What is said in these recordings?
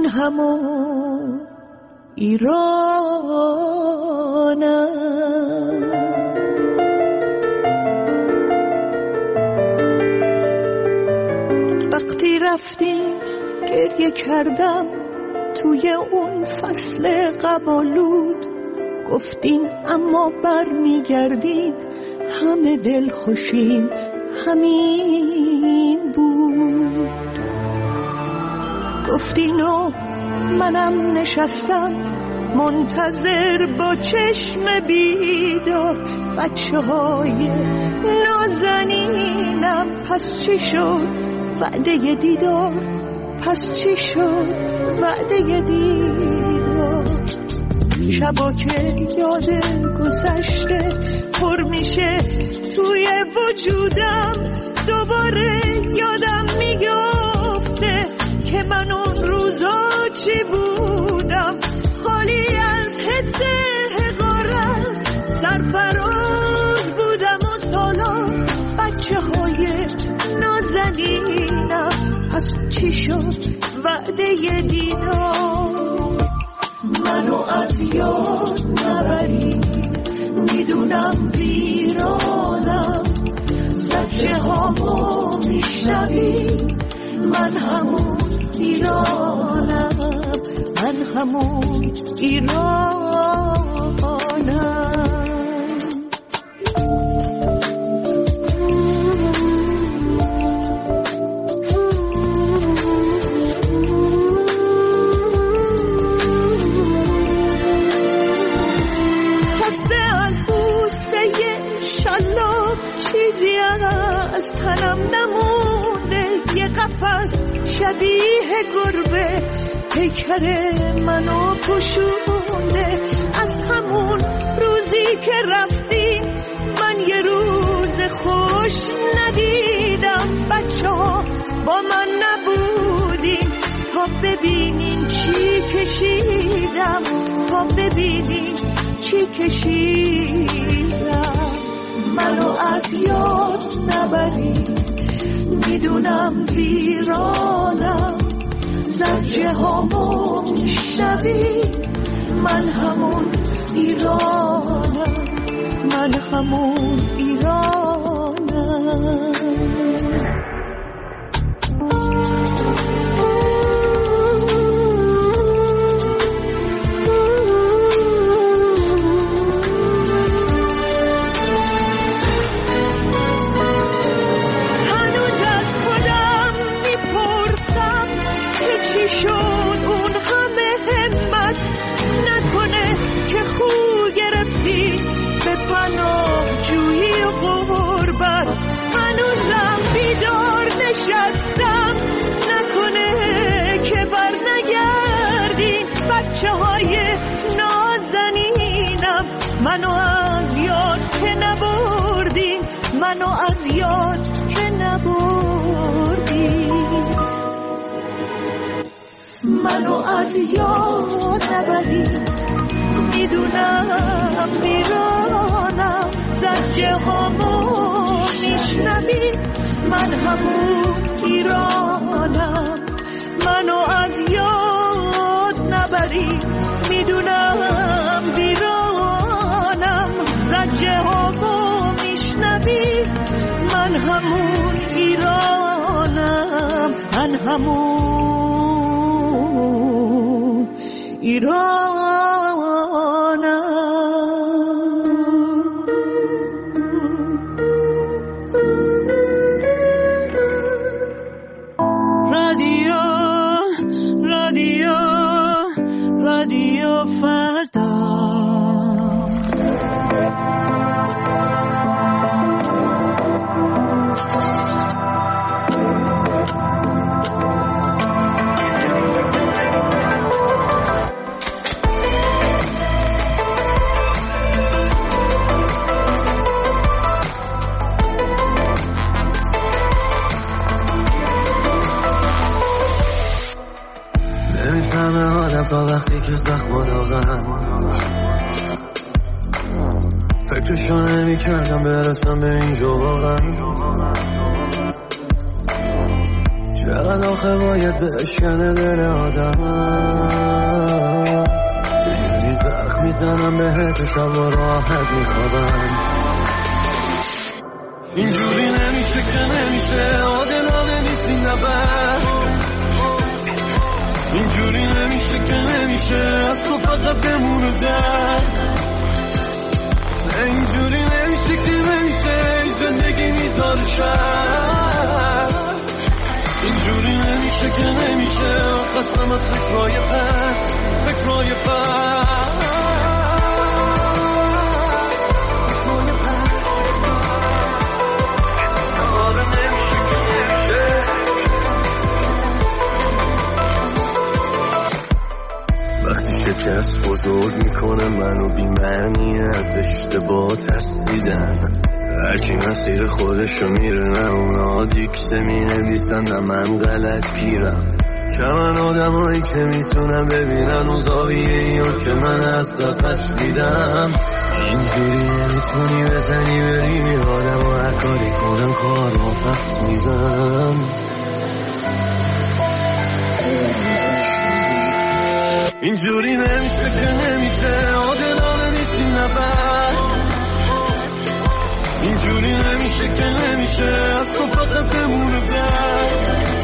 من همون ایرانم. وقتی رفتیم گریه کردم توی اون فصل قبالود، گفتین اما بر میگردین همه دل خوشیم همین بود. گفتین و منم نشستم منتظر با چشم بیدار، بچه های نازنینم پس چی شد وعده دیدار، پس چی شد وعده دیدار. شبا که یاد گذشته پر میشه توی وجودم، دوباره یادم میگفته که من اون روزا چی بودم، خالی از حس حقارت سرفراز بودم و سالا بچه های نازنینم پس چی شد وعده دیدار. منو از یاد نبری میدونم ویرانم، زجه هامو میشنوی من همون ایرانم، من همون ایرانم. چیزی از تنم نمونده، یه قفس شبیه گربه پیکر منو پوشونده. از همون روزی که رفتی من یه روز خوش ندیدم، بچه ها با من نبودیم تا ببینین چی کشیدم، تا ببینین چی کشیدم. منو از یاد نبری میدونم ویرانم، زجه هامو میشنوی من همون ایرانم، من همون ایرانم. منو از یاد که نبردین، منو از یاد که نبردین، منو از یاد نبرین میدونم ویرانم، زجه هامو میشنوی من همون ایرانم. منو از یاد نبرین میدونم ویرانم، زجه هامو میشنوی من همون ایرانم، من همون ایرانم. رادیو فردا. نمیفهمه آدم تا وقتی که زخم داغن، فکرشو نمی کردم برسم به اینجا واقعا. چقدر آخه باید بشکنه دل آدم، چجوری زخم میزنم بهت شب و راحت میخوابم. اینجوری نمیشه که نمیشه، عادلانه نیست این نبر. اینجوری نمیشه که نمیشه، از تو فقط بمونه در. اینجوری نمیشه که نمیشه، زندگی میذاره شر. اینجوری نمیشه که نمیشه، قسم از فکرهای پس، فکرهای پس. شکست بزرگ میکنه منو بی‌معنی، از اشتباه ترسیدن. هرکی مسیر خودشو میره، نه اونا دیکته مینویسن نه من غلط پیرم. چمن آدمایی که میتونم ببینن اون زاویه‌ایو که من از قفس دیدم. اینجوری نمیتونی بزنی بری آدم و هر کاری کنم کار رو پس میدم. اینجوری نمیشه که نمیشه، عادلانه نیست این نبر. اینجوری نمیشه که نمیشه، از تو فقط بمونه در.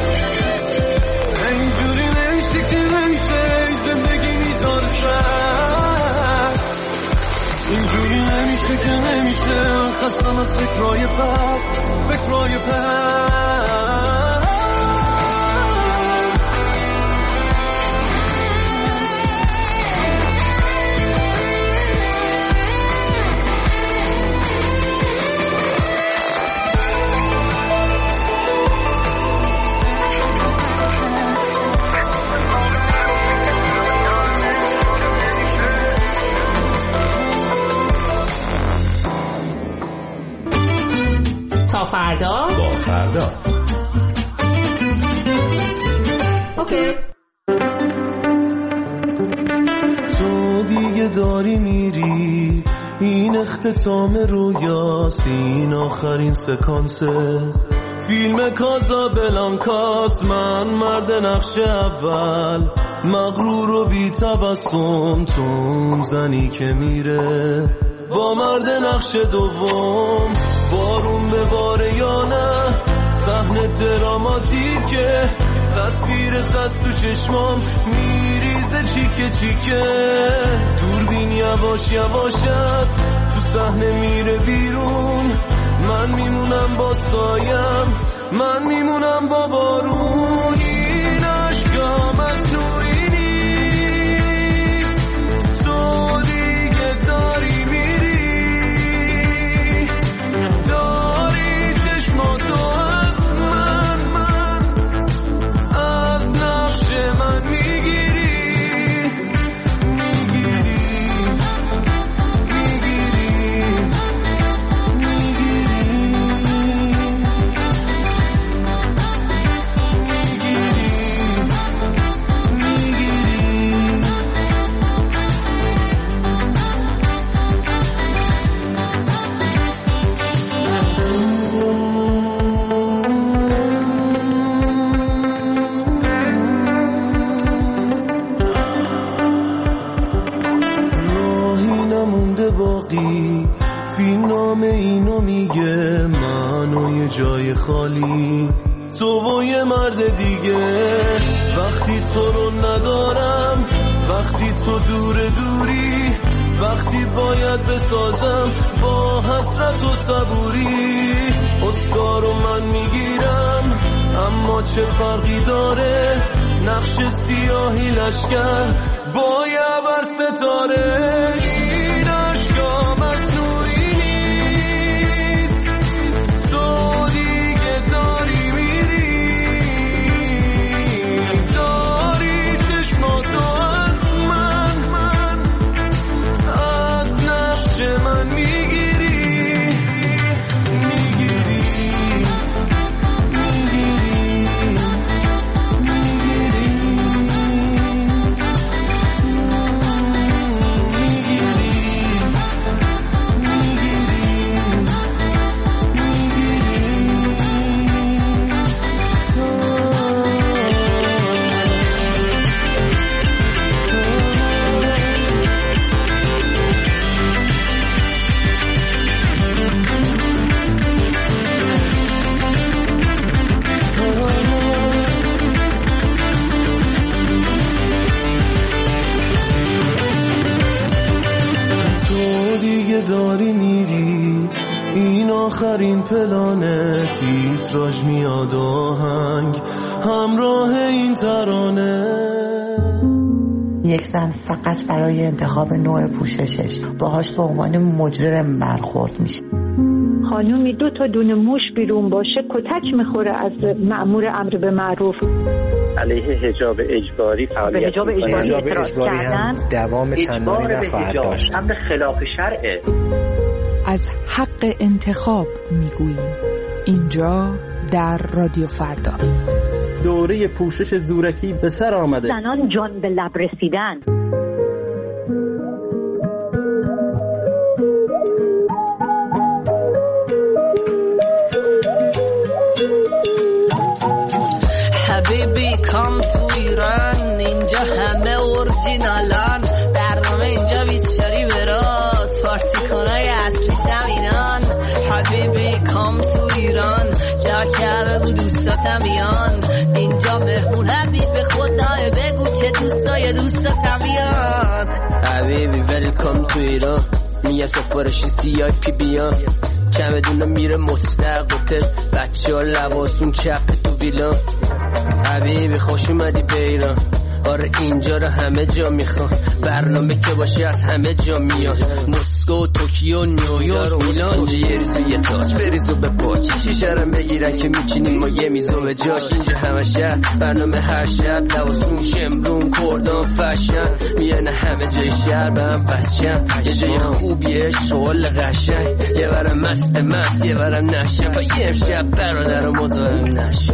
اینجوری نمیشه که نمیشه، زندگی میذاره شر. اینجوری نمیشه که نمیشه، خستم از فکرهای بد، فکرهای بد. تا فردا با فردا. اوکی. تو دیگه داری میری، این اختتام رویاست، این آخرین سکانسه فیلم کازابلانکاست. من مرد نقش اول، مغرور و بی تبسم، تو زنی که میره با مرد نقش دوم. بارون به باره یا نه، صحنه دراماتیکه، تصویرت از تو چشمام میریزه چیکه چیکه. دوربین یواش یواش است، تو صحنه میره بیرون. من میمونم با سایم، من میمونم با بارون. این عشقا مصنوعی نیست، تو دیگه داری میری، داری چشماتو از من از نقش من میگیری، میگیری، میگیری، باقی فیلم نام اینو میگه، من و یه جای خالی، تو و یه مرد دیگه. وقتی تو رو ندارم، وقتی تو دوری، وقتی باید بسازم با حسرت و صبوری. اسکارو من میگیرم، اما چه فرقی داره، نقش سیاهی لشکر با یه بر ستاره. این عشقا مصنوعی نیست، تو دیگه داری میری، داری چشماتو از من از نقش من میگیری، میگیری، میگیری، دیگه داری میری، این آخرین پلانه، تیتراژ میاد آهنگ همراه این ترانه. یک زن فقط برای انتخاب نوع پوششش باهاش به عنوان مجرم برخورد میشه. خانومی 2 تا دونه موش بیرون باشه کتک میخوره از مأمور امر به معروف. علیه حجاب اجباری فعالیت حجاب اجباری هم دوام چندانی نخواهد داشت. امر خلاف شرعه. از حق انتخاب میگوییم اینجا در رادیو فردا. دوره پوشش زورکی به سر آمده. زنان جان به لب رسیدن. حبیبی کام تو ایران، اینجا همه اورجینالان، برنامه اینجا 24 براست، پارتی کنای اصلی شمینان. حبیبی کام تو ایران، جا که بگو دوستاتم بیان، اینجا مهمون حبیب خدای، بگو که دوستاتم بیان. حبیبی ویلکام تو ایران، میگه سفارشی CIP بیان، چمدونا میره مستقبل، بچه ها لباسون چپ تو ویلان. حبیبی خوش اومدی به ایران، آره اینجا رو همه جا میخوان، برنامه که باشه از همه جا میاد، مسکو، توکیو، نیویورک، میلان. اینجا یه ریزو یه تاج بریزو به پاچ، شیشرم بگیرن که میچینیم ما یه میزو به جاش. اینجا همه شهر برنامه هر شب، لباسون شمرون کردان فشن، میانه همه جای شهر به هم بسشن. یه جای خوبیه شغل قشنگ، یه برم مست یه برم نشن، و یه امشب برادر و مزاحم نشن.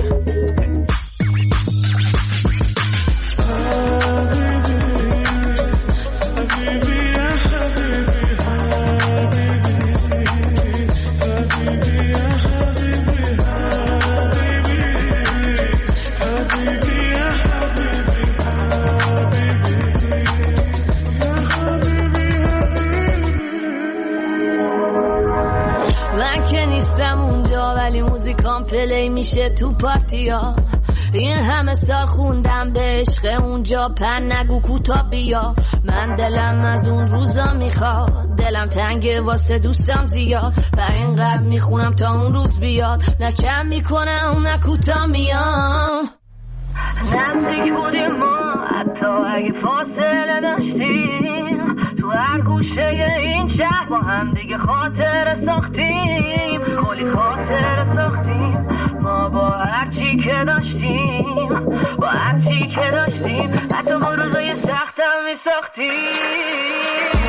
پلی میشه تو پارتیا، این همه سال خوندم به عشق اونجا، پن نگو کوتا بیا. من دلم از اون روزا میخواد، دلم تنگه واسه دوستم زیاد، و اینقدر میخونم تا اون روز بیاد، نه کم میکنم نه کوتا میام. نزدیک بودیم ما حتی اگه فاصله داشتیم، تو هر گوشه این شهر با هم دیگه خاطر ساختیم، کلی خاطر ساختیم ما با هرچی که داشتیم، با هرچی که داشتیم، حتی با روزای سختم می ساختیم.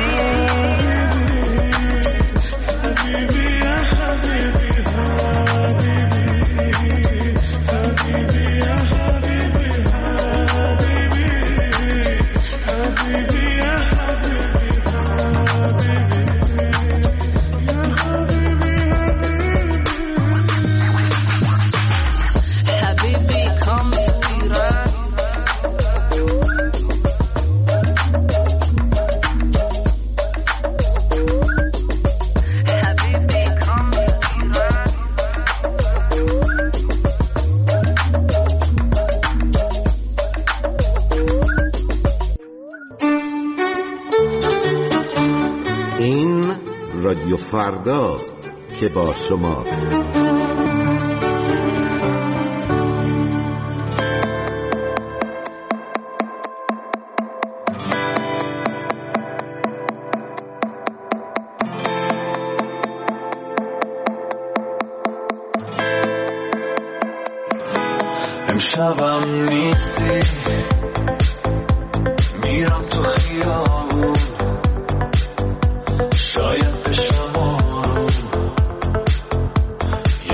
رادیو فرداست که با شماست. امشبم نیستی، میرم تو خیابون، شاید بشم آروم،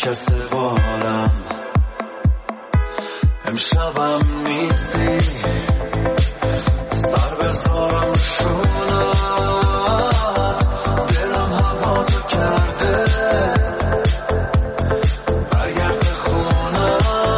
کس بالم امشبم نیستی سر بذارم شونت دلم هوا تو کرده برگرد خونه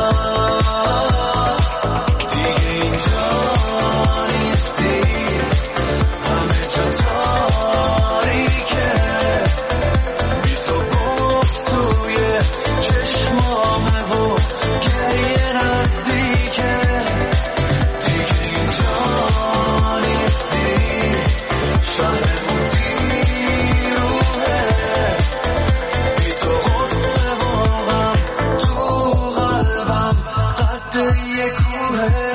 دیگه اینجا نیستی همه جا تاریکه بی تو گفت توی چشمامه و گریه نزدیکه دیگه اینجا نیستی شهرمون بیروحه بی تو غصه و غم تو قلبم قد یه کوه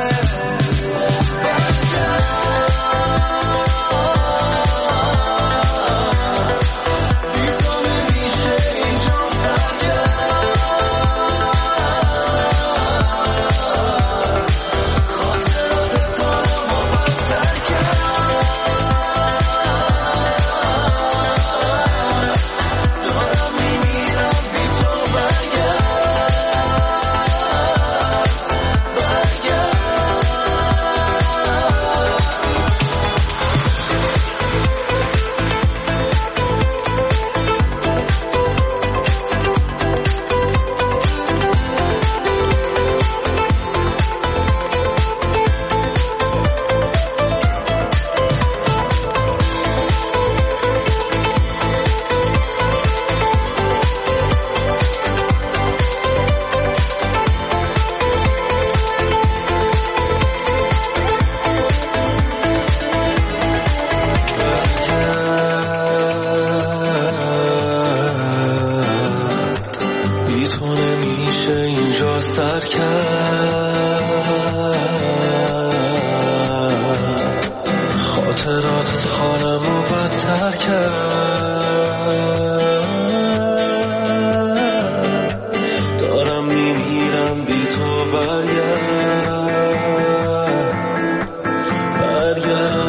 بی تو نمیشه اینجا سر کرد خاطراتت حالمو بدتر کرد دارم میمیرم بی تو برگرد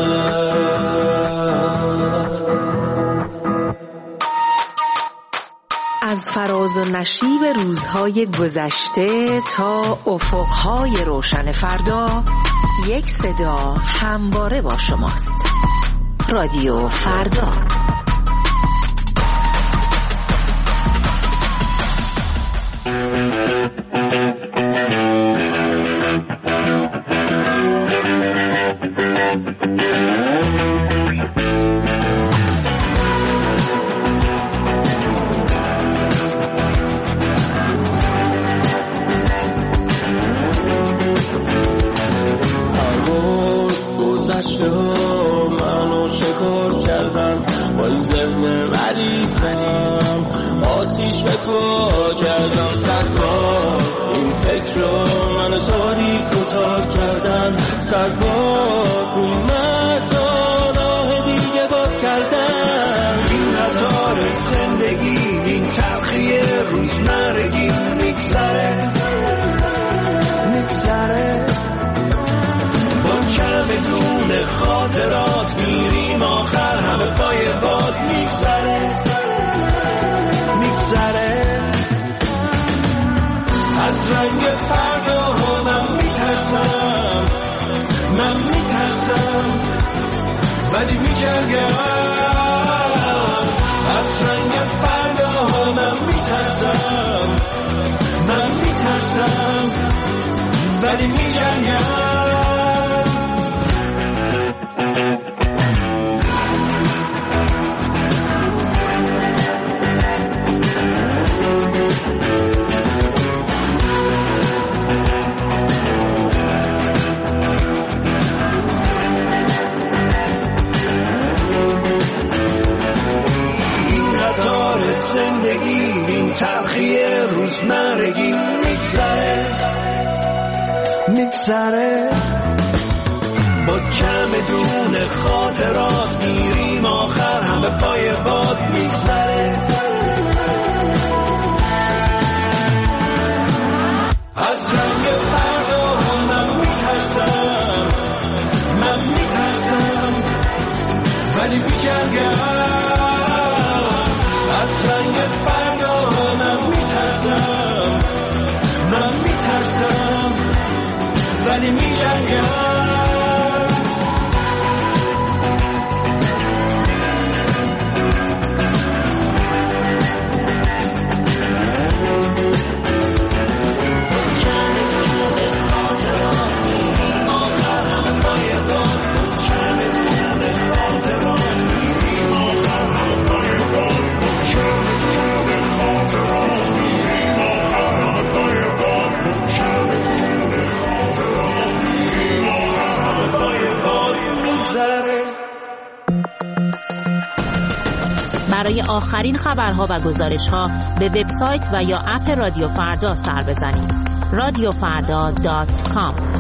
از فراز و نشیب روزهای گذشته تا افقهای روشن فردا، یک صدا همواره با شماست. رادیو فردا. منو چکار کردن با این ذهن مریضم آتیش به پا کردم سرکار این فکر رو منو تاریک و تار کردن سرکار روی مرزا راه دیگه باز کردن این قطار زندگی این تلخی روزمرگی میگذره بدون خاطرات میریم آخر همه پای باد میگذره از رنگ فردا من میترسم ولی میجنگم از رنگ فردا من میترسم ولی میجنگم زندگی این تلخی روزمرگی میگذره با کم دون خاطرات میریم آخر همه پای باد میگذره از رنگ فردا من میترسم ولی میجنگم از رنگ فردا من میترسم ولی میجنگم. برای آخرین خبرها و گزارش‌ها به وبسایت و یا اپ رادیو فردا سر بزنید. radiofarda.com.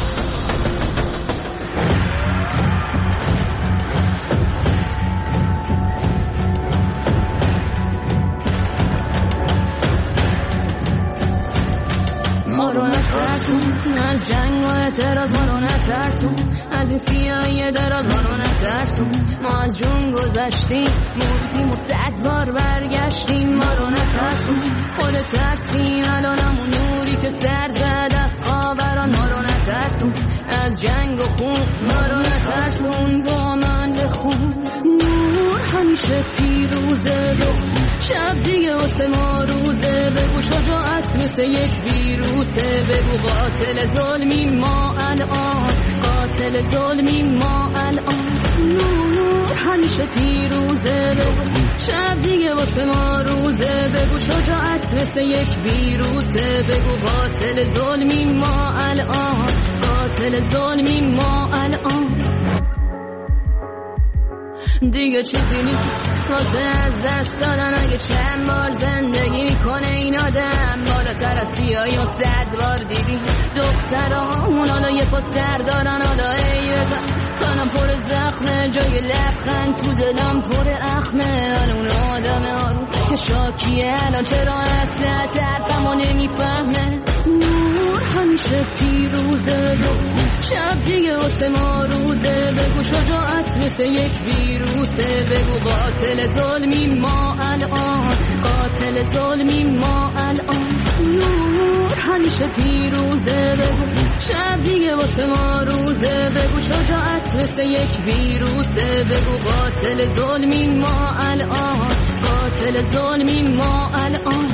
ما رو نترسون از جنگ و اعتراض، ما رو نترسون از این سیاهی دراز، ما رو نترسون. ما از جون گذشتیم، مردیم و 100 بار برگشتیم. ما رو نترسون، خود ترسیم الانمون نوری که سر زد از خاوران. ما رو نترسون از جنگ و خون، ما رو نترسون با من بخون. نور همیشه پیروزه، شب دیگه واسه ما روزه. بگو شجاعت مثل یک ویروسه، بگو قاتل ظلمی ما الان، قاتل ظلمی ما الان. نور همیشه پیروزه، شب دیگه واسه ما روزه. بگو شجاعت مثل یک ویروسه، بگو قاتل ظلمی ما الان، قاتل ظلمی ما الان. دیگه چیزی نیست واسه از دست دادن، اگه چند بار زندگی میکنه این آدم. بالاتر از سیاهی و 100 بار دیدی دخترامون حالا یه پا سر دارن. حالا ای بزن تنم پر زخمه، جای لبخند تو دلم پر اخمه. اون آدم آروم که شاکیه الان چرا اصلا طرفمو نمیفهمه. نور همیشه پیروزه، شب دیگه واسه ما روزه. بگو شجاعت مثل یک ویروسه، بگو قاتل ظلمی ما الان، قاتل ظلمی ما الان. نور همیشه پیروزه، بگو شب دیگه واسه ما روزه. بگو شجاعت مثل یک ویروسه، بگو قاتل ظلمی ما الان، قاتل ظلمی ما الان.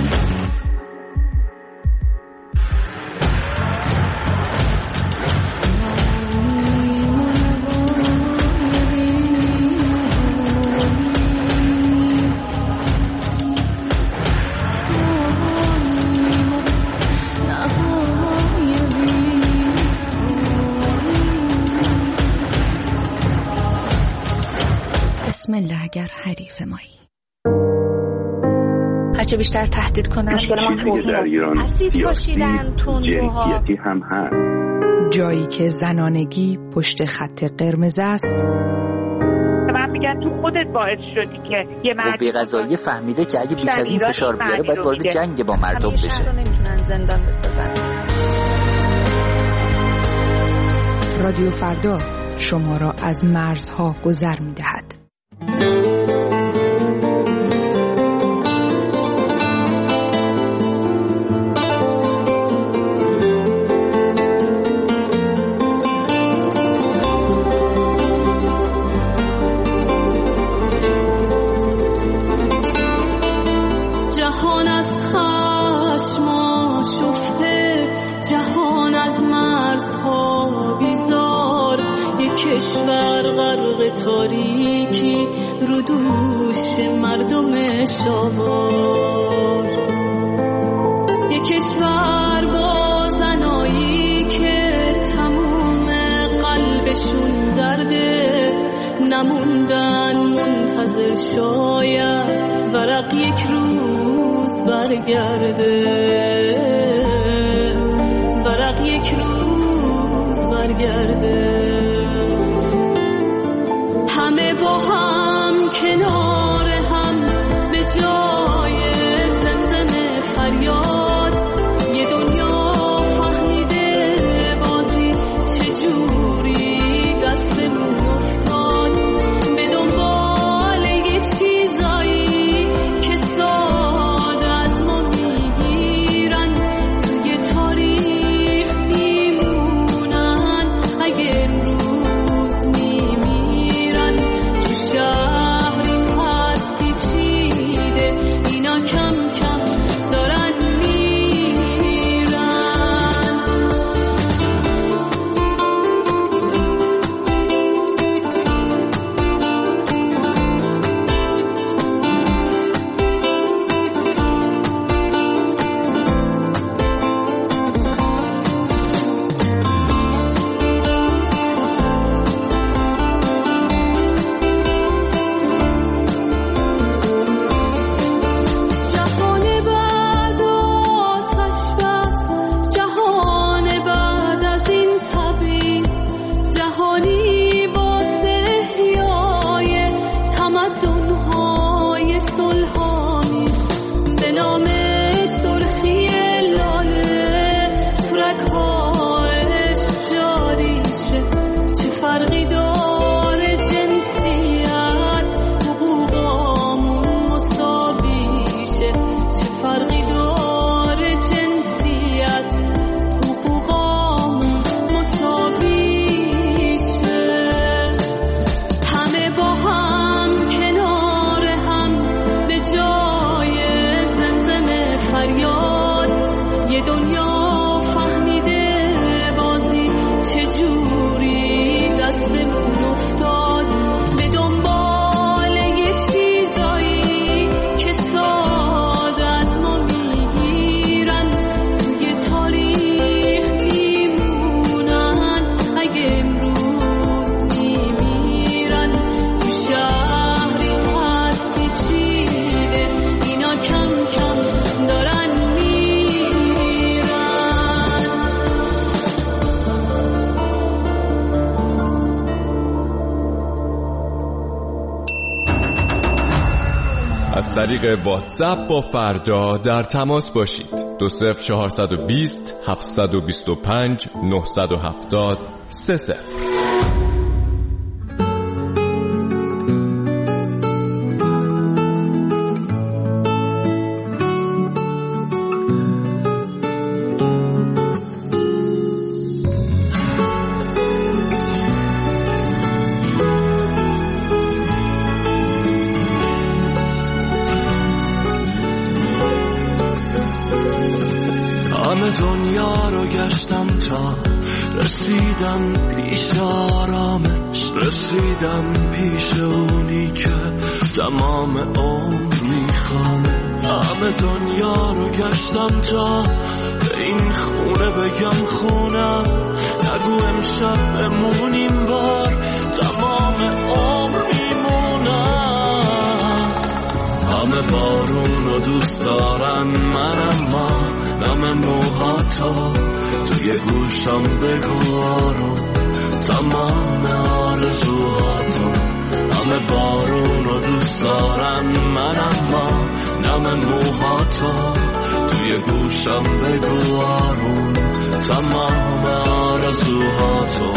بسم الله اگر حریف مایی. هرچه بیشتر تهدید کنن اسید پاشیدن تندروها هم هست. جایی که زنانگی پشت خط قرمز است. من میگم تو خودت باعث شدی که یه مرد قوه قضاییه فهمیده که اگه بیش از این فشار بیاره باید وارد جنگ با مردم بشه. همیشه رو نمیتونن زندان بسازن. رادیو فردا شما را از مرزها گذر می‌دهد. جهان از خشم آشفته، جهان از مرزها بیزار. یک کشور غرق تاریکی رو دوش مردم شاوار. یک کشور با زنایی که تموم قلبشون درده، نموندن منتظر شاید ورق یک روز برگرده، ورق یک روز برگرده. همه با هم کنار هم به جای زمزم فریاد، یه دنیا فهمیده بازی چجوری دستمون افتاد. به دنبال یه چیزایی که ساده از ما میگیرن، توی تاریخ میمونن اجباریشه، چه فرقی داره جنسیت، حقوقامون مساویشه، چه فرقی داره جنسیت، حقوقامون مساویشه. همه با هم کنار هم به جای زمزمه فریاد، یه دنیا فهمیده بازی چجوری دستمون افتاد، به دنبال یه چیزایی که ساده از ما میگیرن، توی تاریخ میمونن اگه امروز میمیرن. تو شهری حد پیچیده اینا کم کم دارن از طریق واتساپ با فردا در تماس باشید. 20420 725 970 30. دنیا رو گشتم تا رسیدم پیش آرامش، رسیدم پیش اونی که تمام عمر میخوامه. همه دنیا رو گشتم تا به این خونه بگم خونم، نگو امشب بمونیم بار تمام عمر میمونم. همه بارون رو دوست دارن من، اما نم موهاتو توی گوشم بگو آروم تمام آرزوهاتو. همه بارون رو دوست دارن من، اما نم موهاتو توی گوشم بگو آروم تمام آرزوهاتو.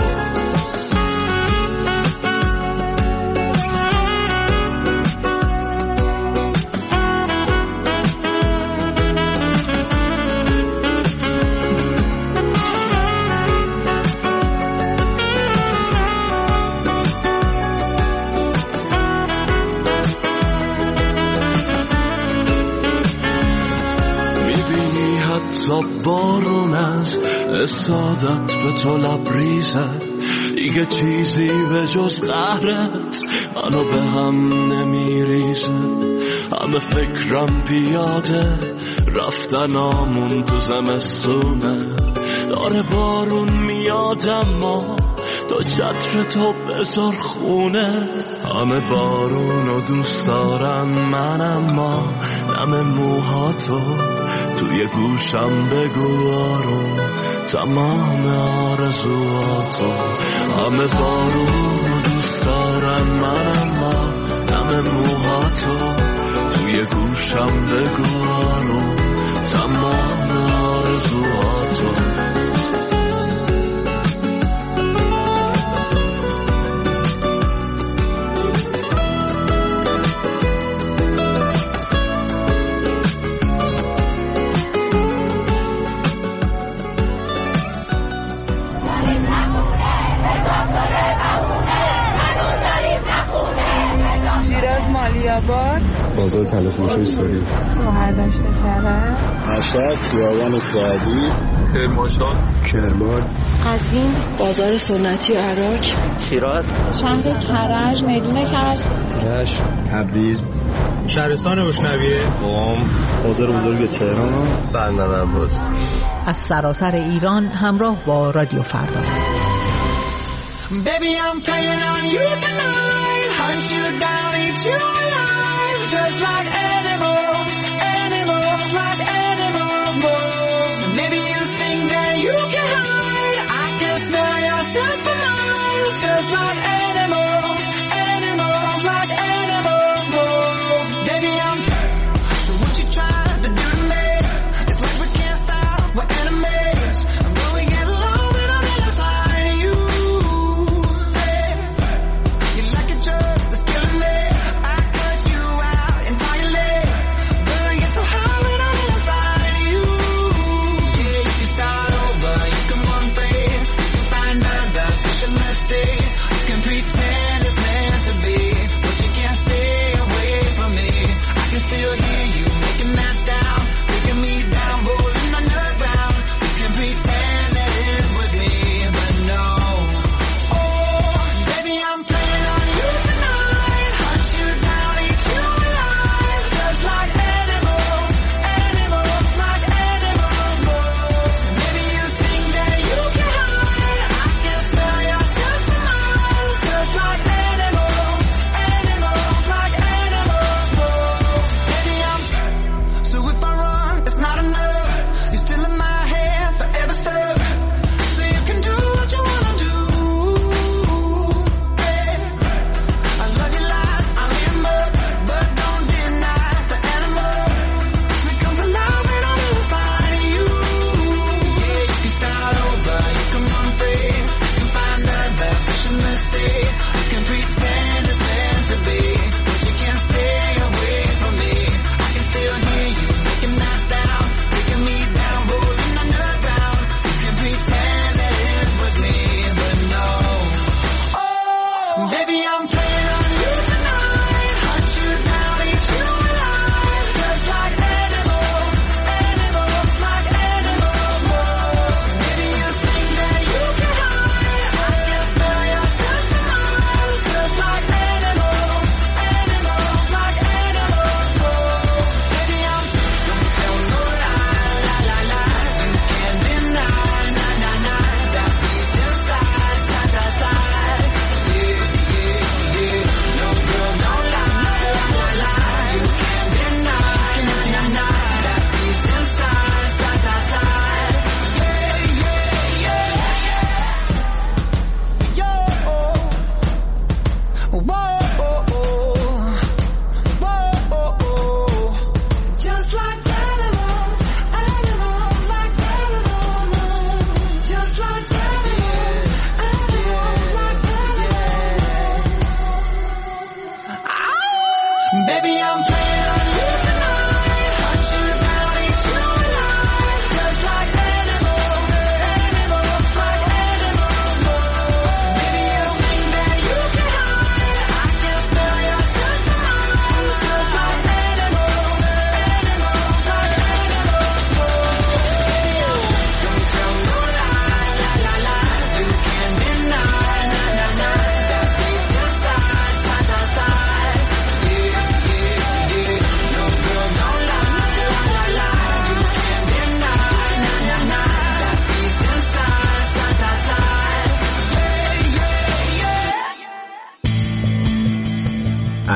بارون از اسادت به تو لبریزه، دیگه چیزی به جز قهرت منو به هم نمیریزه. همه فکرم پیاده رفتن آمون تو زمستونه، داره بارون میاد اما تو چتر تو بذار خونه. همه بارونو دوست دارن من، اما نم موهاتو توی گوشم بگو آروم تمام آرزوهاتو. همه بارونو دوست دارن من، اما نم موهاتو توی گوشم بگو آروم تمام آرزوهاتو. بازار تلفروشی سوری، شهردشت کرد، مشهد، خیابان سعدی، کرمانشاه، کرمان، قزوین، بازار سنتی عراق، شیراز، شهر کرج، میدون کرج، رشت، تبریز، شهرستان اشنویه، قم، بازار بزرگ تهران، بندر عباس. از سراسر ایران همراه با رادیو فردا. Baby, I'm playing on you tonight. Hunt you down, eat you alive. Just like animals, animals, like animals, moles. Maybe you think that you can hide. I can smell yourself for miles. Just like animals, animals, like animals, moles. Baby, I'm so what you trying to do to me? It's like we can't stop, we're enemies. I'm going to get along when I'm inside.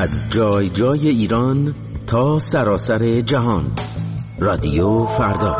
از جای جای ایران تا سراسر جهان. رادیو فردا.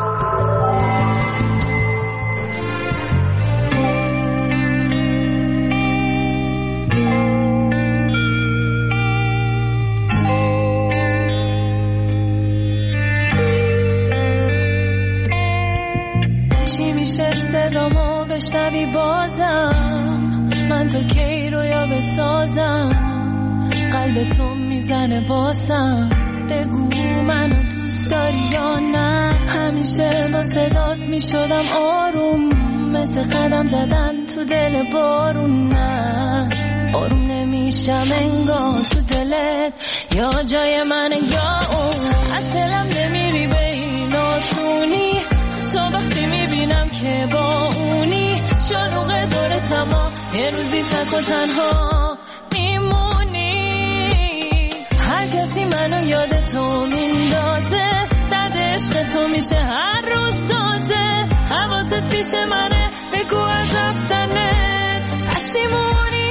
چی میشه صدامو بشنوی بازم؟ من تا کی رویا بسازم؟ قلب تو میزنه باسم، بگو منو دوست داری یا نه؟ همیشه با صدات میشدم آروم، مثل قدم زدن تو دل بارون. نه آروم نمیشم انگار تو دلت یا جای من یا اون. از دلم نمیری به این آسونی، تو وقتی میبینم که با اونی شلوغ دورت اما یه روزی تک و تنها میمونی. هر کسی منو یاد تو میندازه، درد عشق تو میشه هر روز تازه. حواست پیش منه، بگو از رفتنت پشیمونی.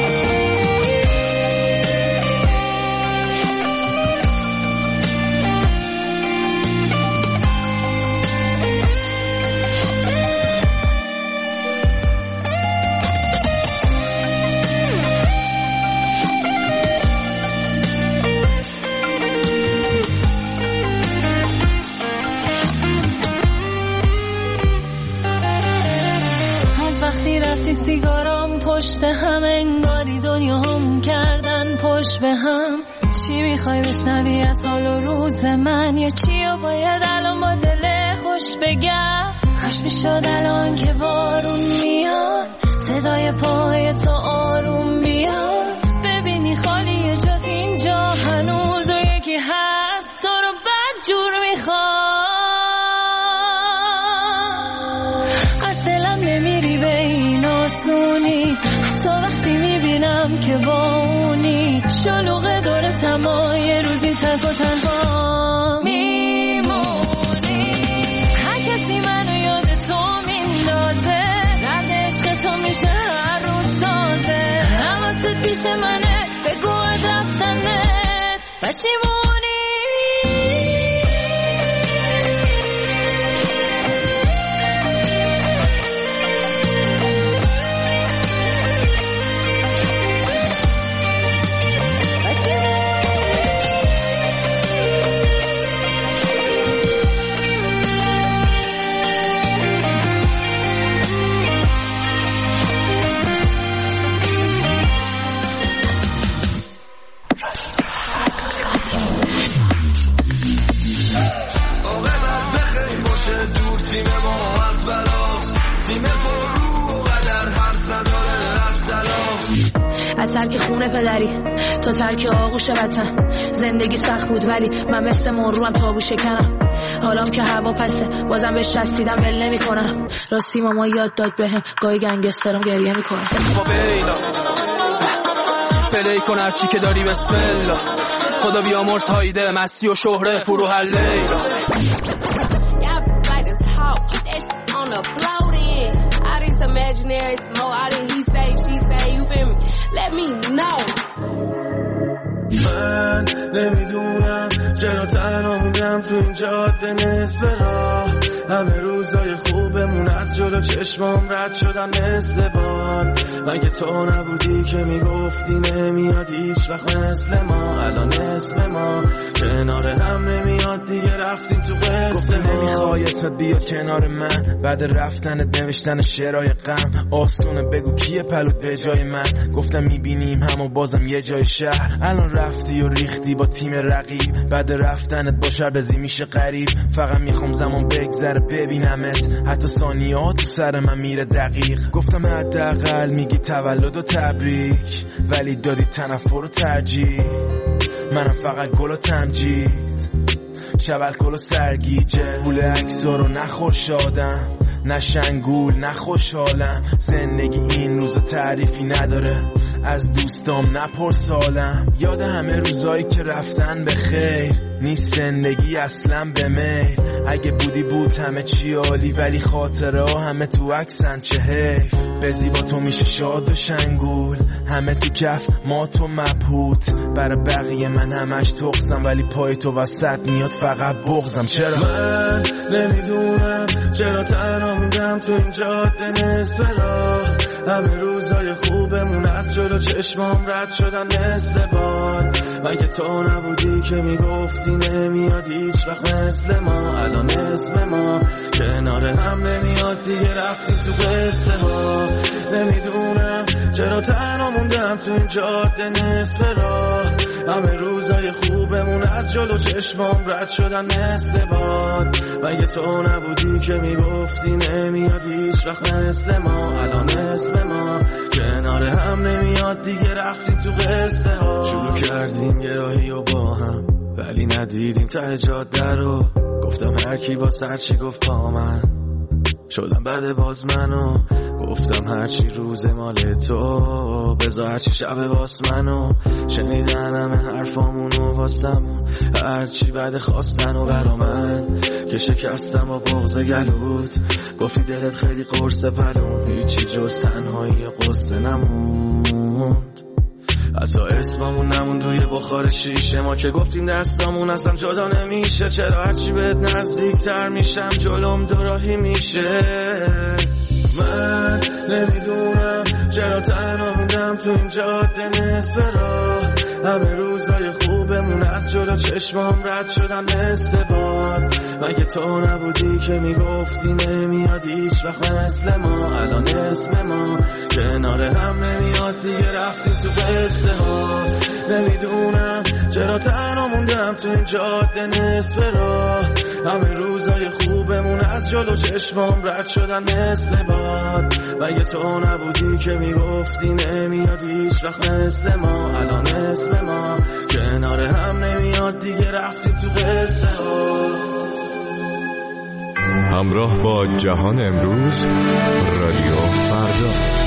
رفتی سیگارام پشت هم، انگاری دنیا هم کردن پشت به هم. چی میخوای بشنوی از حال و روز من، یا چی و باید الان با دل خوش بگم؟ کاش میشد الان که بارون میاد، صدای پای تو آروم بیاد. ببینی خالی جات اینجا هنوز و یکی هست تو رو بد جور میخواد. از دلم نمیری به این آسونی، حتی وقتی میبینم که با اونی شلوغ دورت اما یه روزی تک و تنها میمونی. هر کسی منو یاد تو میندازه، درد عشق تو میشه هر روز تازه. حواست پیش منه، بگو از رفتنت پشیمونی. از ترک خونه پدری تا ترک آغوش وطن، زندگی سخت بود ولی من مثل مروم تابو شکنم. حالام که هوا پسه بازم بهش رسیدم ول نمی کنم. راستی ماما یاد داد بهم گاهی گنگسترم گریه می کنم. پلی کن هرچی که داری بسم الله، خدا بیامرز هایده مستی و شهره فروح لیلا. Imaginary smoke, I didn't he say, she say, you feel me? Let me know. من نمیدونم چرا تنها موندم تو این جاده نصف راه. همه روزای خوبمون از جلو چشمام رد شدن مثل باد. مگه تو نبودی که میگفتی نمیاد هیچ وقت مثل ما؟ الان اسم ما کنار هم نمیاد دیگه، رفتیم تو قصه ما. نمیخوای اسمت بیاد کنار من، بعد رفتنت نوشتن شعرهای غم. آسونه بگو کیه پلوت به جای من؟ گفتم میبینیم همو بازم یه جای شهر. الان رفتی و ریختی با تیم رقیب، بعد رفتنت با شربزی میشه غریب. فقط میخوام زمان بگذره ببینمت، حتی ثانیه ها تو سر من میره دقیق. گفتم حداقل میگی تولد و تبریک، ولی دادی تنفر و ترجیح. منم فقط گل و تمجید، شبل کل و سرگیجه. پول عکسا رو نخوشادم، نه شنگول نه خوشحالم. زندگی این روزا تعریفی نداره، از دوستام نپرسالم. یاد همه روزایی که رفتن به خیر، نیست زندگی اصلا به میل. اگه بودی بود همه چی عالی، ولی خاطره ها همه تو عکسن، چه حیف. بزی با تو میشه شاد و شنگول، همه تو کف ما تو مبهوت. برای بقیه من همش تقصم، ولی پای تو وسط میاد فقط بغضم. چرا من نمیدونم چرا تنها موندم تو این جاده نصف راه. همه روزای خوبمون از جلو چشمام رد شدن مثل باد. مگه تو نبودی که میگفتی نمیاد هیچ وقت مثل ما. الان اسم ما کنار هم نمیاد دیگه، رفتیم تو قصه ها. نمیدونم چرا تنها موندم تو این جاده نصف راه. همه روزای خوبمون از جلو چشمام رد شدن مثل باد. مگه تو نبودی که میگفتی نمیاد هیچ وقت مثل ما. الان اسم ما کنار هم نمیاد دیگه، رفتیم تو قصه ها. شروع کردیم یه راهی و با هم، ولی ندیدیم ته جاده رو. گفتم هر کی با سر چی گفت پا من شدم بعد باز منو. گفتم هرچی روز مال تو، بذار هرچی شب واس منو. شنیدن همه حرفامونو واسمون، هرچی بعد خواستن و برا من که شکستم و بغض گلود. گفتی دلت خیلی قرص پلون، هیچی جز تنهایی و قصه نموند. حتی اسممون نمون روی بخار شیشه، ما که گفتیم دستامون اصلا جدا نمیشه. چرا هرچی بهت نزدیک تر میشم جلوم دو راهی میشه. من نمیدونم چرا تنها موندم تو این جاده نصف راه. همه روزای خوبمون از جلو چشمام رد شدن مثل باد. مگه تو نبودی که میگفتی نمیاد هیچ وقت مثل ما. الان اسم ما کنار هم نمیاد دیگه، رفتیم تو قصه ها. نمیدونم چرا تنها موندم تو این جاده نصف راه. همه روزای خوبمون از جلو چشمام رد شدن مثل باد. مگه تو نبودی که میگفتی نمیاد هیچ وقت مثل ما. الان اسم ما کنار هم نمیاد دیگه، رفتیم تو قصه ها. همراه با جهان امروز، رادیو فردا.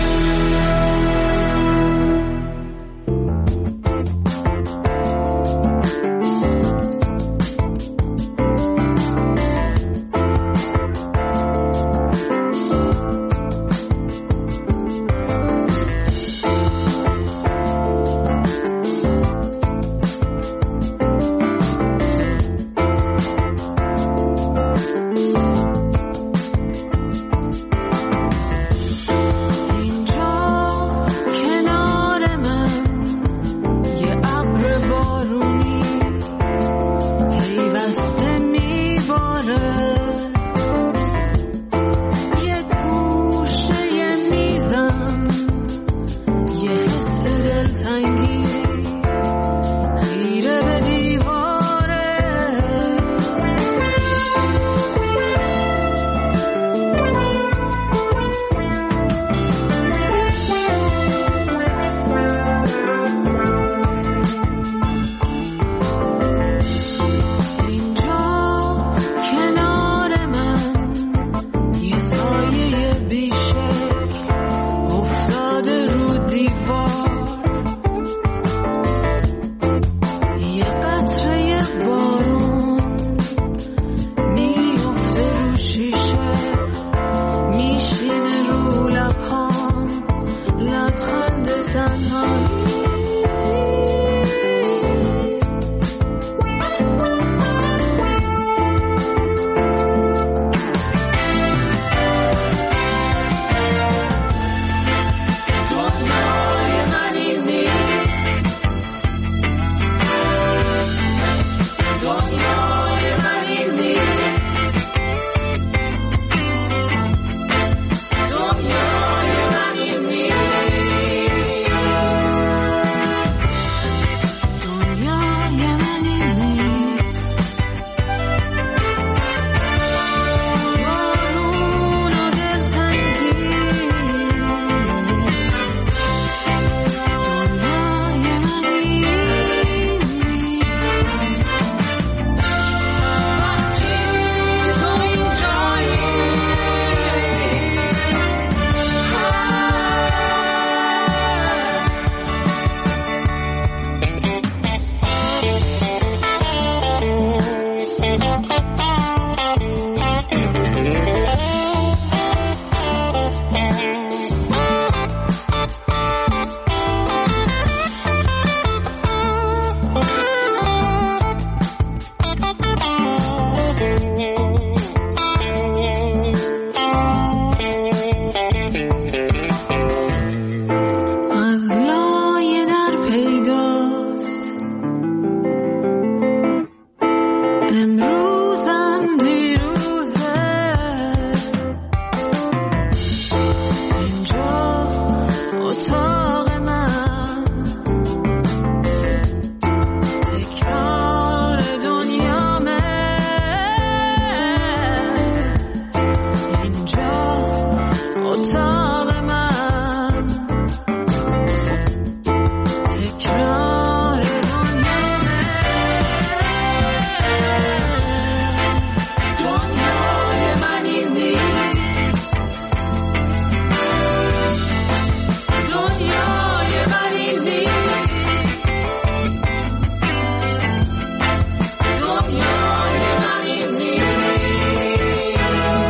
اینجا اتاق من تکرار دنیامه، اینجا اتاق من تکرار دنیامه. دنیای من این نیست، دنیای من این نیست، دنیای من این نیست،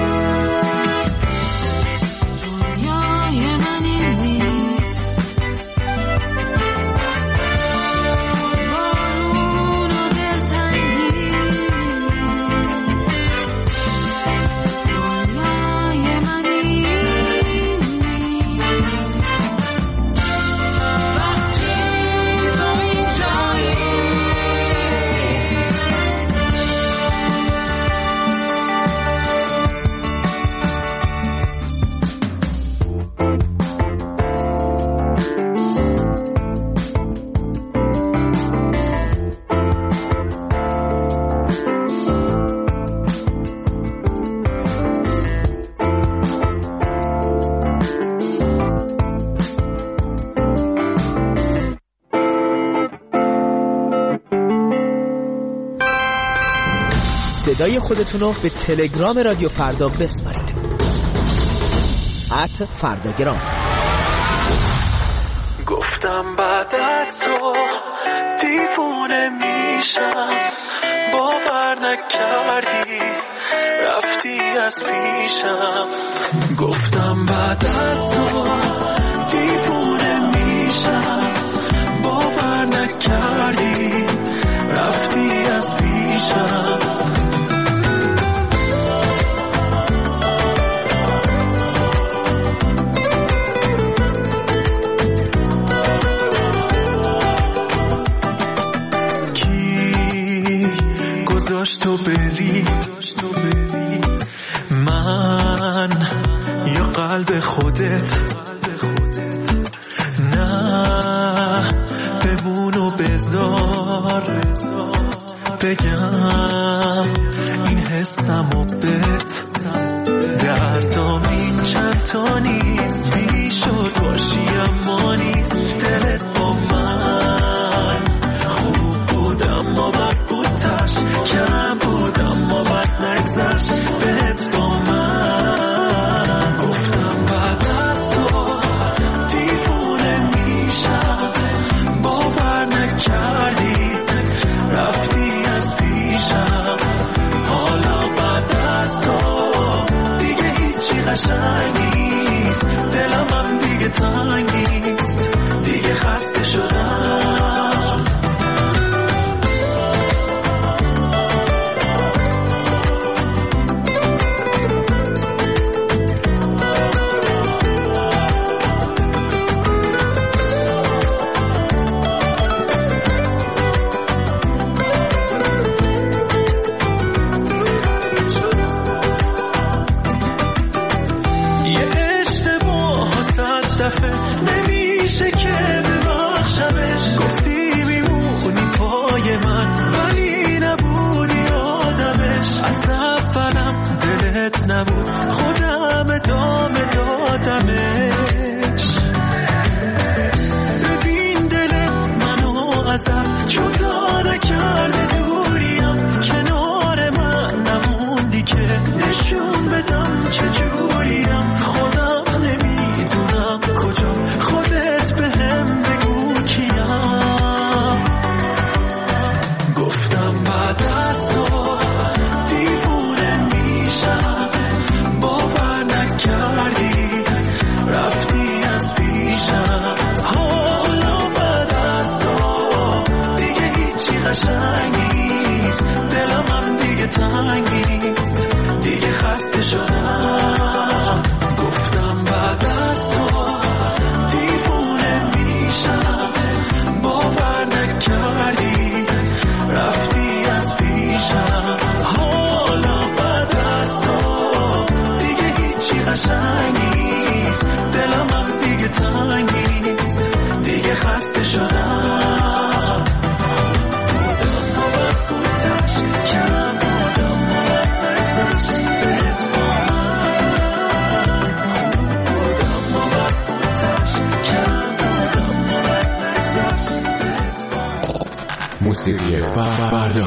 دنیای من این نیست. بارون و دلتنگی، دنیای من این نیست. وقتی تو اینجایی صدای خودتون رو به تلگرام رادیو فردا بسپارید. @فرداگرام. گفتم بعد از تو دیوونه میشم، باور نکردی رفتی از پیشم. گفتم بعد از تو دیوونه میشم، باور نکردی رفتی از پیشم. گذاشت تو بری من یا قلب خودت؟ نه بمون و بذار بگم این حسمو بهت. دردام این چند تا نیست، بیشد باشی اما نیست. دلت با من خوب بود اما بد بود، تش کم بود اما بد نگذشت بهت با من. گفتم بعد از تو دیوونه میشم، باور نکردی رفتی از پیشم. حالا بعد از تو دیگه هیچی قشنگ نیست، دلم هم دیگه تنگ نیست، دیگه خسته شدم. نمیشه که ببخشمش، گفتی میمونی پای من ولی نبودی آدمش. از اولم دلت نبود، خودم ادامه دادمش. ببین دل منو ازم جدا نکرده، دوریم کنار من نموندی که نشون بدم چجوریم. خودم نمیدونم کجا رادیوی فردا.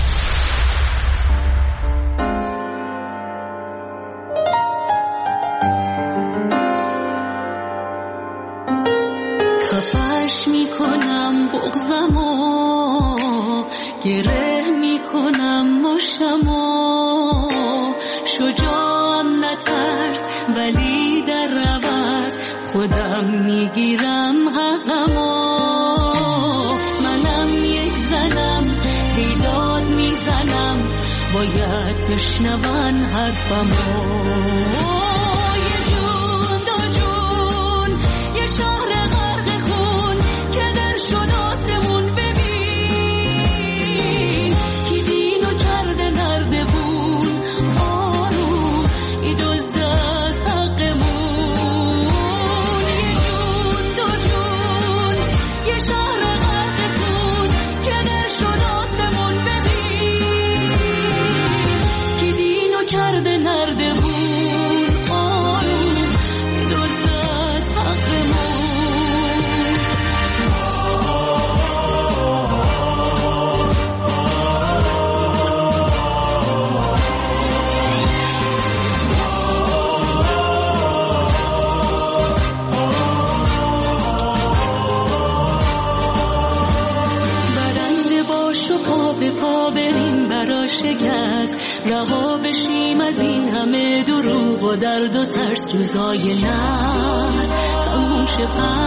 خفش میکنم بغضمو، گره میکنم مشتمو، شجاعم نترس ولی در عوض خودم میگیرم حقمو. منم یک زنم بیداد میزنم، باید بشنون حرفمو. یه جون دو جون یه شهر غرق خون که در شد آسمون، ببین کی دینو کرده نردبون، آروم ای دزد از حقمون. یه جون دو جون یه شهر غرق خون که در شد آسمون، ببین کی دینو کرده نردبون، آروم ای دزد از حقمون. برنده باش و پا به پا بریم برا شکست، رها بشیم از این همه دروغ و درد و ترس. روزای نحس تموم شه